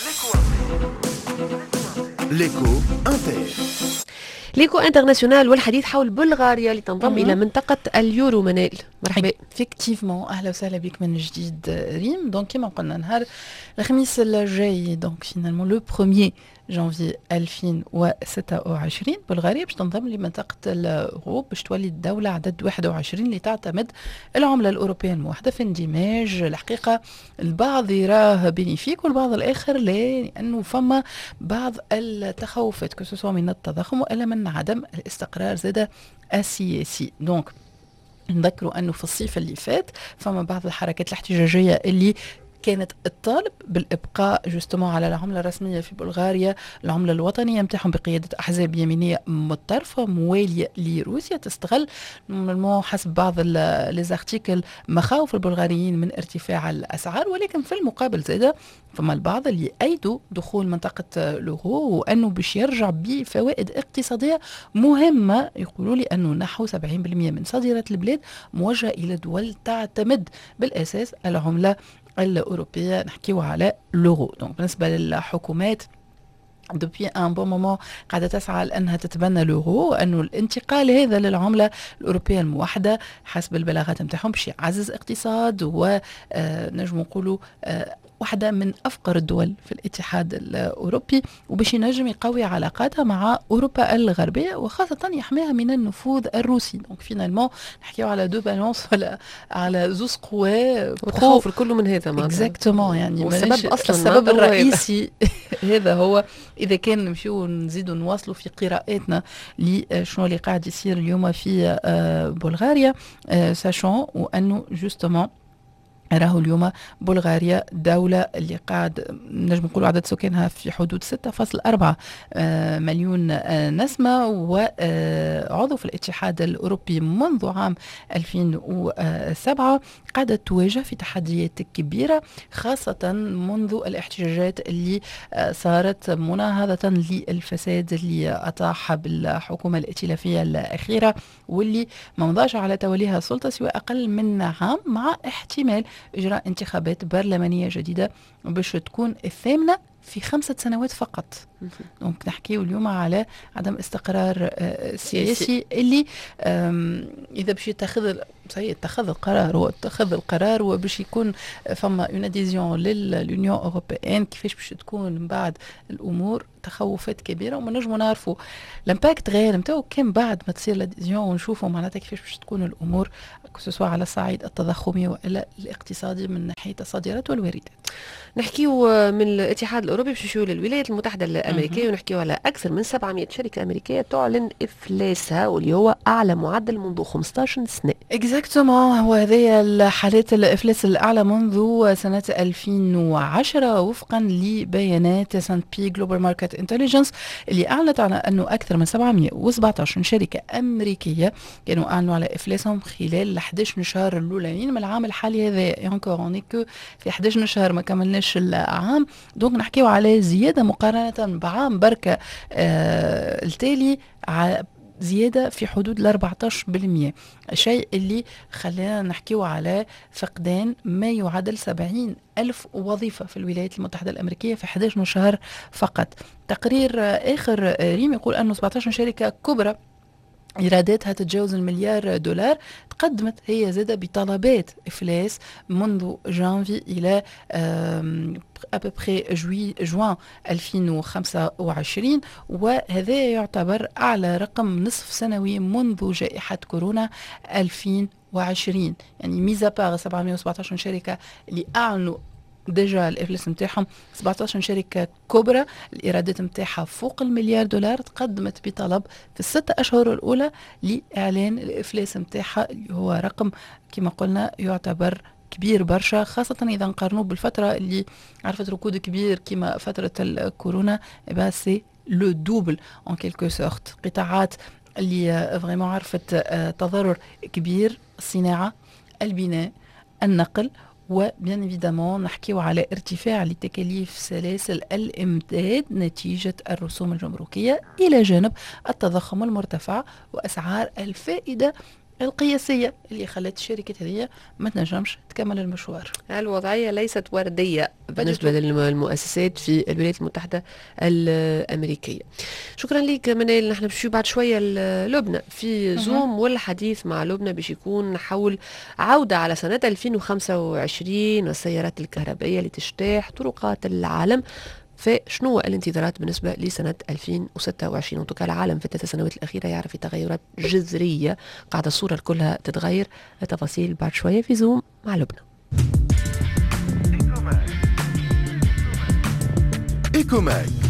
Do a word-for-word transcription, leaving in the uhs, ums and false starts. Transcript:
ليكو انتر ليكو انترناسيونال والحديث حول بلغاريا لتنضم مم. الى منطقه اليورو. منال مرحبا. effectivement اهلا وسهلا بك من جديد ريم. دونك كما قلنا نهار الخميس الجاي دونك فينالمون لو premier جانفي ألفين وستة وعشرين بلغاريا باش تنضم لمنطقه الاورو باش تولي الدوله عدد واحد وعشرين اللي تعتمد العمله الاوروبيه الموحده في اندماج. الحقيقه البعض يراه بينيفيك والبعض الاخر لا، لانه فما بعض التخوفات كسوسوا من التضخم والا من عدم الاستقرار زاده السياسي. دونك نذكروا أنه في الصيف اللي فات فما بعض الحركات الاحتجاجية اللي كانت الطالب بالإبقاء جستمو على العملة الرسمية في بلغاريا، العملة الوطنية متاعهم بقيادة أحزاب يمينية متطرفة موالية لروسيا تستغل حسب بعض ليزارتيكل مخاوف البلغاريين من ارتفاع الأسعار. ولكن في المقابل زادة فما البعض اللي أيدوا دخول منطقة الأورو وأنه باش يرجع بفوائد اقتصادية مهمة. يقولوا لي أنه نحو سبعين بالمئة من صادرات البلاد موجهة إلى دول تعتمد بالأساس العملة الأوروبية، نحكيو على لورو. دونك بالنسبة للحكومات دوبي ان بون مومون قاعده تسعى لانها تتبنى لورو، وانه الانتقال هذا للعمله الاوروبيه الموحده حسب البلاغات نتاعهم باش يعزز اقتصاد ونجم نقولوا واحدة من أفقر الدول في الاتحاد الأوروبي، وباش ينجم يقوي علاقاتها مع أوروبا الغربية وخاصة يحميها من النفوذ الروسي. دونك فينالمون نحكيو على دو بالونس ولا على زوز قوى وتخوف الكل من هذا معناها. اكزاكتومون يعني والسبب أصلا السبب الرئيسي هذا هو. إذا كان نمشيو نزيدوا نواصلوا في قراءاتنا لشنو اللي قاعد يصير اليوم في بلغاريا، ساشون وأنه جوستومون راهو اليوم بلغاريا دولة اللي قاعد نجم نقولوا عدد سكانها في حدود ستة فاصلة أربعة مليون نسمة، وعضو في الاتحاد الأوروبي منذ عام ألفين وسبعة. قاعدة تواجه في تحديات كبيرة خاصة منذ الاحتجاجات اللي صارت مناهضة للفساد اللي أطاح بالحكومة الائتلافية الأخيرة واللي ما مضاش على توليها السلطة سوى أقل من عام، مع احتمال إجراء انتخابات برلمانية جديدة باش تكون الثامنة في خمسة سنوات فقط. دونك نحكيو اليوم على عدم استقرار سياسي اللي إذا باش يتخذ يتخذ القرار واتخذ القرار وباش يكون فما اون اديزيون لليونيون اوروبيين كيفاش باش تكون من بعد الامور تخوفات كبيره، وما نجموا نعرفوا الامباكت غير نتاعو كان بعد ما تصير الاديزيون ونشوفوا معناتها كيفاش باش تكون الامور سواء على الصعيد التضخمي والا الاقتصادي من ناحيه الصادرات والواردات. نحكيو من الاتحاد الاوروبي باش نمشيو للولايات المتحده الامريكيه ونحكيو على اكثر من سبعمئة شركه امريكيه تعلن افلاسها واللي هو اعلى معدل منذ خمسطاش سنه. اكزاكتومون، هو هذه الحالات الافلاس الاعلى منذ سنه ألفين وعشرة وفقا لبيانات سان بي جلوبال ماركت انتليجنس اللي اعلنت على انه اكثر من سبعمئة وسبعطاش شركه امريكيه كانوا اعلنوا على افلاسهم خلال أحد عشر شهر الاولين من العام الحالي هذا. انكور اوني كو في أحد عشر شهر ما كملناش العام، دونك نحكيو على زياده مقارنه بعام بركه آه التالي زيادة في حدود ال أربعطاش بالمئة، الشيء اللي خلانا نحكيو على فقدان ما يعادل سبعين ألف وظيفة في الولايات المتحدة الأمريكية في أحد عشر شهر فقط. تقرير آخر ريم يقول أنه سبعطاش شركة كبرى إيراداتها تتجاوز المليار دولار تقدمت هي زادة بطلبات إفلاس منذ جانفي إلى أبري جوي جوان ألفين وخمسة وعشرين، وهذا يعتبر أعلى رقم نصف سنوي منذ جائحة كورونا ألفين وعشرين. يعني ميزا باغ سبعمئة وسبعطاش شركة اللي أعلنوا ديجا الافلاس نتاعهم سبعطاش شركه كبرى الايرادات نتاعها فوق المليار دولار تقدمت بطلب في الستة اشهر الاولى لاعلان الافلاس نتاعها اللي هو رقم كما قلنا يعتبر كبير برشا، خاصة إذا نقارنوه بالفترة اللي عرفت ركود كبير كما فترة الكورونا. إبا سي لو دوبل en quelque sorte. قطاعات اللي فريمون عرفت تضرر كبير: الصناعة، البناء، النقل، وبيان ايفيدامون نحكيو على ارتفاع لتكاليف سلاسل الامداد نتيجة الرسوم الجمركية إلى جانب التضخم المرتفع وأسعار الفائدة القياسية اللي خلت الشركة هذه ما تنجمش تكمل المشوار. الوضعية ليست وردية بالنسبة للمؤسسات في الولايات المتحدة الأمريكية. شكرا لك منال. نحن بشي بعد شوية لبنى في زوم، والحديث مع لبنى باش يكون حول عودة على سنة ألفين وخمسة وعشرين والسيارات الكهربائية لتجتاح طرقات العالم. فشنو الانتظارات بالنسبة لسنة ألفين وستة وعشرين؟ وتوكا العالم في الثلاث سنوات الأخيرة يعرف في تغيرات جذرية، قاعدة الصورة كلها تتغير. التفاصيل بعد شوية في زوم مع لبنى. إيكوماك